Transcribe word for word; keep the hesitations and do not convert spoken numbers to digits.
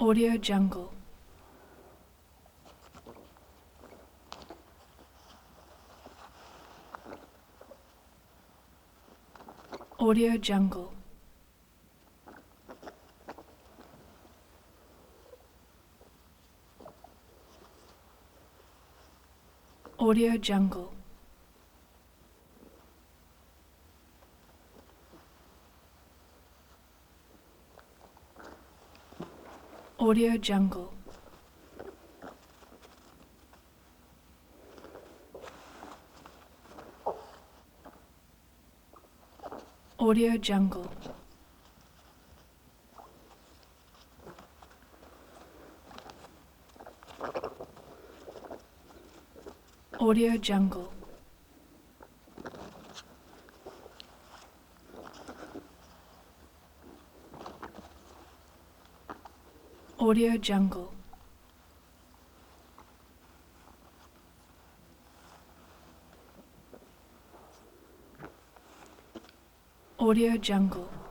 Audio Jungle. Audio Jungle. Audio Jungle. Audio Jungle. Audio Jungle. Audio Jungle. Audio Jungle. Audio Jungle.